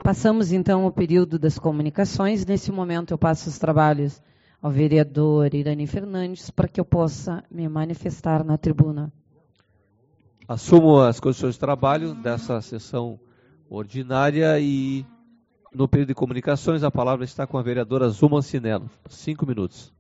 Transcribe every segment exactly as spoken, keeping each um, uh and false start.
Passamos, então, o período das comunicações. Nesse momento, eu passo os trabalhos ao vereador Irani Fernandes para que eu possa me manifestar na tribuna. Assumo as condições de trabalho dessa sessão ordinária e, no período de comunicações, a palavra está com a vereadora Zuma Cinello. Cinco minutos.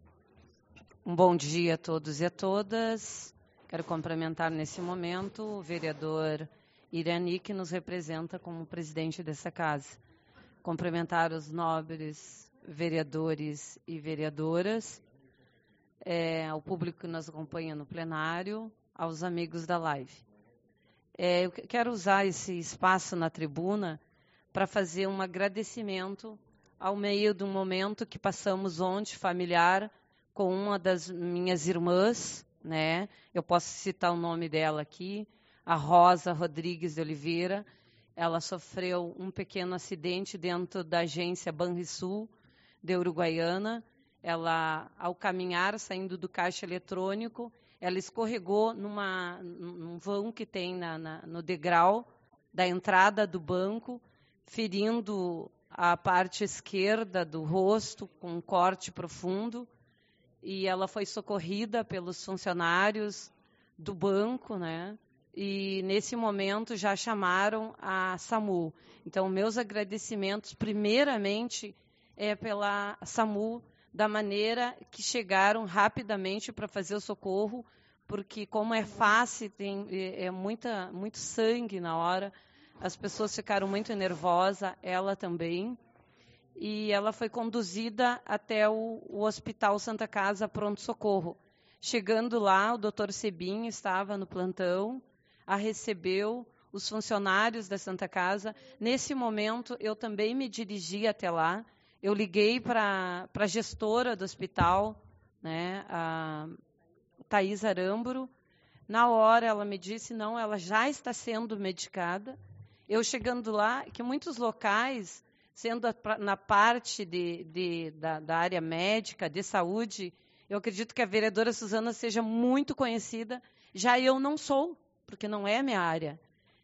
Um bom dia a todos e a todas. Quero cumprimentar nesse momento o vereador Irani, que nos representa como presidente dessa casa. Cumprimentar os nobres vereadores e vereadoras, é, ao público que nos acompanha no plenário, aos amigos da live. É, eu quero usar esse espaço na tribuna para fazer um agradecimento ao meio de um momento que passamos ontem, familiar, com uma das minhas irmãs, né? Eu posso citar o nome dela aqui, a Rosa Rodrigues de Oliveira. Ela sofreu um pequeno acidente dentro da agência Banrisul de Uruguaiana. Ela, ao caminhar, saindo do caixa eletrônico, ela escorregou numa, num vão que tem na, na, no degrau da entrada do banco, ferindo a parte esquerda do rosto com um corte profundo. E ela foi socorrida pelos funcionários do banco, né? E, nesse momento, já chamaram a SAMU. Então, meus agradecimentos, primeiramente, é pela SAMU, da maneira que chegaram rapidamente para fazer o socorro, porque, como é fácil, tem é muita, muito sangue na hora, as pessoas ficaram muito nervosas, ela também. E ela foi conduzida até o, o Hospital Santa Casa Pronto Socorro. Chegando lá, o doutor Sebin estava no plantão, a recebeu, os funcionários da Santa Casa. Nesse momento, eu também me dirigi até lá. Eu liguei para a gestora do hospital, né, a Thaís Aramburo. Na hora, ela me disse, não, ela já está sendo medicada. Eu chegando lá, que muitos locais, sendo a, na parte de, de, da, da área médica, de saúde, eu acredito que a vereadora Suzana seja muito conhecida. Já eu não sou, porque não é minha área.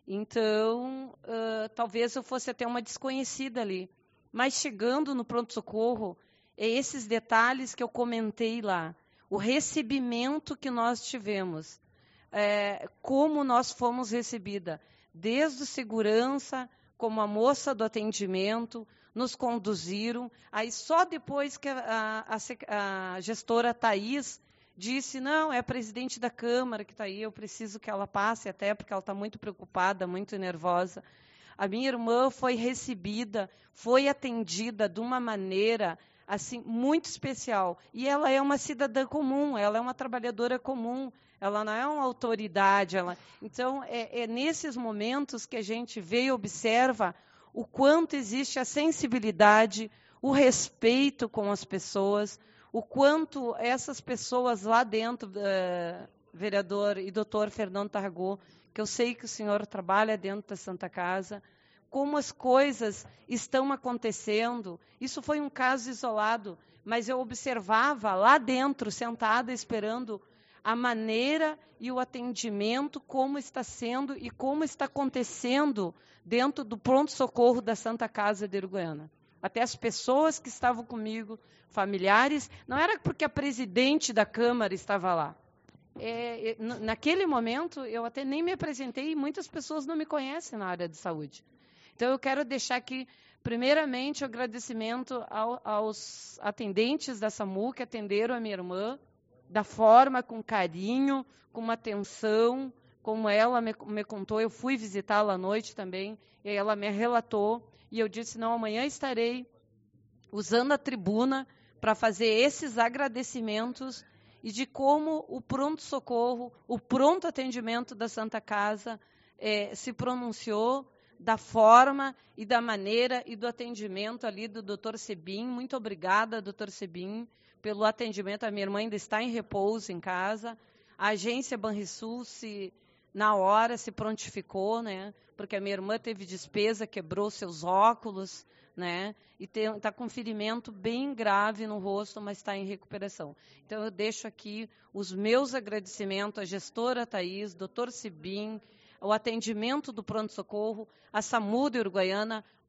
Então, uh, talvez eu fosse até uma desconhecida ali. Mas chegando no pronto-socorro, é esses detalhes que eu comentei lá. O recebimento que nós tivemos. É, como nós fomos recebida. Desde o segurança, como a moça do atendimento, nos conduziram. Aí só depois que a, a, a gestora Thaís disse, não, é a presidente da Câmara que está aí, eu preciso que ela passe, até porque ela está muito preocupada, muito nervosa. A minha irmã foi recebida, foi atendida de uma maneira assim muito especial. E ela é uma cidadã comum, ela é uma trabalhadora comum, ela não é uma autoridade. Ela... Então, é, é nesses momentos que a gente vê e observa o quanto existe a sensibilidade, o respeito com as pessoas, o quanto essas pessoas lá dentro, uh, vereador e doutor Fernando Tarragó, que eu sei que o senhor trabalha dentro da Santa Casa, como as coisas estão acontecendo. Isso foi um caso isolado, mas eu observava lá dentro, sentada, esperando a maneira e o atendimento, como está sendo e como está acontecendo dentro do pronto-socorro da Santa Casa de Uruguaiana. Até as pessoas que estavam comigo, familiares, não era porque a presidente da Câmara estava lá. É, naquele momento, eu até nem me apresentei e muitas pessoas não me conhecem na área de saúde. Então, eu quero deixar aqui, primeiramente, o agradecimento ao, aos atendentes da SAMU que atenderam a minha irmã, da forma, com carinho, com atenção, como ela me, me contou. Eu fui visitá-la à noite também, e ela me relatou, e eu disse, não, amanhã estarei usando a tribuna para fazer esses agradecimentos e de como o pronto-socorro, o pronto atendimento da Santa Casa eh, se pronunciou, da forma e da maneira e do atendimento ali do doutor Sebin. Muito obrigada, doutor Sebin, pelo atendimento. A minha irmã ainda está em repouso em casa. A agência Banrisul, se, na hora, se prontificou, né? Porque a minha irmã teve despesa, quebrou seus óculos, né? E está com um ferimento bem grave no rosto, mas está em recuperação. Então, eu deixo aqui os meus agradecimentos à gestora Thaís, doutor Sebin, o atendimento do pronto-socorro, a SAMU de Uruguaiana.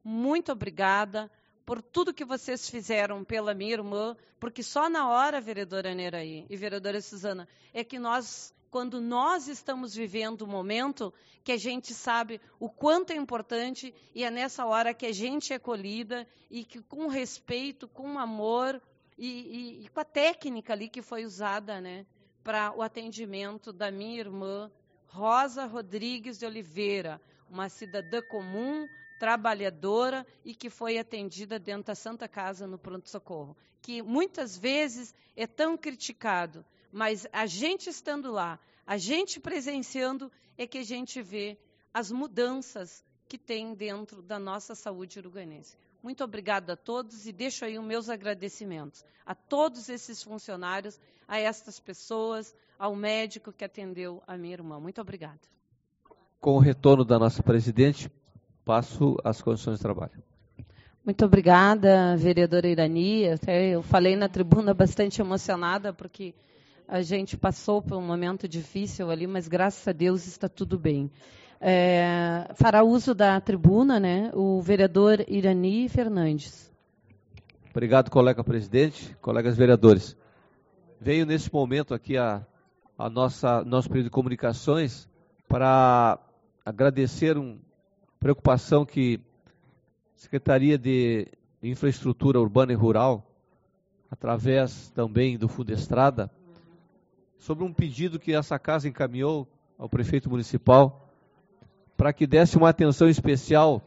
muito obrigada por tudo que vocês fizeram pela minha irmã, porque só na hora, vereadora Neraí e vereadora Suzana, é que nós, quando nós estamos vivendo o momento, que a gente sabe o quanto é importante, e é nessa hora que a gente é acolhida, e que com respeito, com amor, e, e, e com a técnica ali que foi usada, né, para o atendimento da minha irmã, Rosa Rodrigues de Oliveira, uma cidadã comum, trabalhadora e que foi atendida dentro da Santa Casa no pronto-socorro, que muitas vezes é tão criticado, mas a gente estando lá, a gente presenciando, é que a gente vê as mudanças que tem dentro da nossa saúde uruguaiense. Muito obrigada a todos e deixo aí os meus agradecimentos a todos esses funcionários, a estas pessoas, ao médico que atendeu a minha irmã. Muito obrigada. Com o retorno da nossa presidente, passo as condições de trabalho. Muito obrigada, vereadora Irani. Até eu falei na tribuna bastante emocionada, porque a gente passou por um momento difícil ali, mas graças a Deus está tudo bem. É, fará uso da tribuna, né, o vereador Irani Fernandes. Obrigado, colega presidente, colegas vereadores. Veio nesse momento aqui a, a nossa nosso período de comunicações para agradecer uma preocupação que a Secretaria de Infraestrutura Urbana e Rural, através também do Fundestrada, sobre um pedido que essa casa encaminhou ao prefeito municipal para que desse uma atenção especial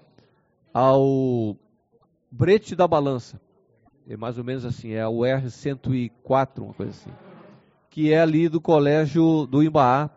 ao Brete da Balança. É mais ou menos assim, é o R cento e quatro, uma coisa assim, que é ali do colégio do Imbaá,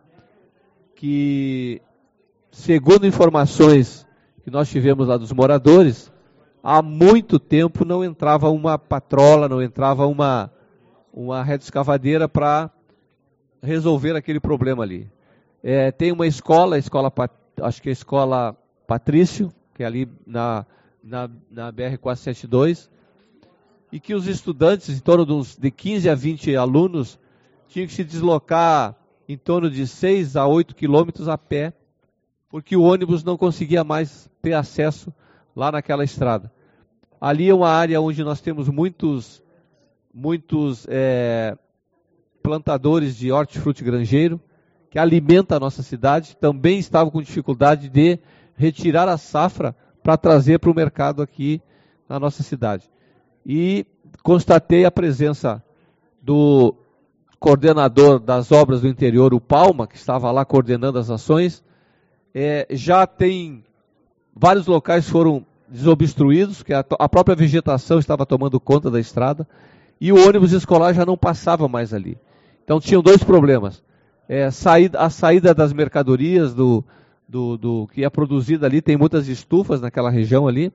que, segundo informações que nós tivemos lá dos moradores, há muito tempo não entrava uma patrola, não entrava uma, uma retroescavadeira para resolver aquele problema ali. É, tem uma escola, a escola, acho que é a escola Patrício, que é ali na, na, na B R quatrocentos e setenta e dois, e que os estudantes, em torno de, uns, de quinze a vinte alunos, tinham que se deslocar em torno de seis a oito quilômetros a pé, porque o ônibus não conseguia mais ter acesso lá naquela estrada. Ali é uma área onde nós temos muitos, muitos é, plantadores de hortifruti granjeiro, que alimenta a nossa cidade, também estavam com dificuldade de retirar a safra para trazer para o mercado aqui na nossa cidade. E constatei a presença do coordenador das obras do interior, o Palma, que estava lá coordenando as ações. É, já tem vários locais foram desobstruídos, que a, a própria vegetação estava tomando conta da estrada, e o ônibus escolar já não passava mais ali. Então tinham dois problemas. É, saída, a saída das mercadorias do, do, do que é produzida ali, tem muitas estufas naquela região ali,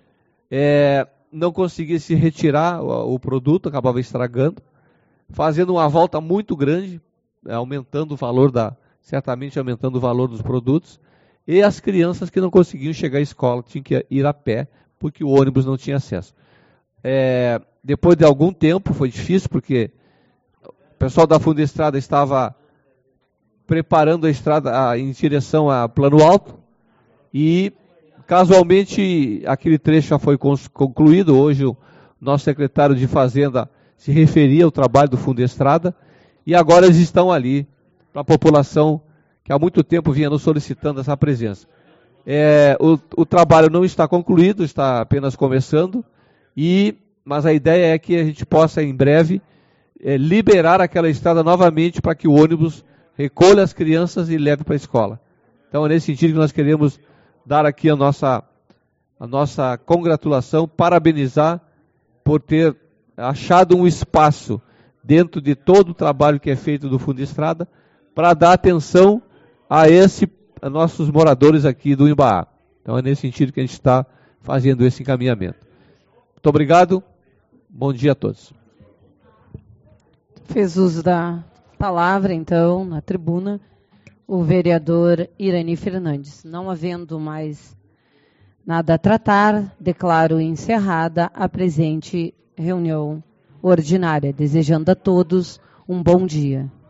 é, não conseguia se retirar o, o produto, acabava estragando, fazendo uma volta muito grande, aumentando o valor da, certamente aumentando o valor dos produtos, e as crianças que não conseguiam chegar à escola, tinham que ir a pé, porque o ônibus não tinha acesso. É, depois de algum tempo, foi difícil, porque o pessoal da Fundestrada estava preparando a estrada a, em direção a Plano Alto, e casualmente aquele trecho já foi concluído. Hoje o nosso secretário de Fazenda se referia ao trabalho do Fundestrada, e agora eles estão ali para a população que há muito tempo vinha nos solicitando essa presença. É, o, o trabalho não está concluído, está apenas começando, e, mas a ideia é que a gente possa em breve é, liberar aquela estrada novamente para que o ônibus recolha as crianças e leve para a escola. Então é nesse sentido que nós queremos dar aqui a nossa, a nossa congratulação, parabenizar por ter achado um espaço dentro de todo o trabalho que é feito do Fundestrada para dar atenção a esse, a nossos moradores aqui do Imbaá. Então é nesse sentido que a gente está fazendo esse encaminhamento. Muito obrigado, bom dia a todos. Fez uso da palavra, então, na tribuna, o vereador Irani Fernandes. Não havendo mais nada a tratar, declaro encerrada a presente reunião ordinária, desejando a todos um bom dia.